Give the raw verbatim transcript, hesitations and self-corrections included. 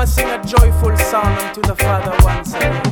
sing a joyful song unto the Father once again.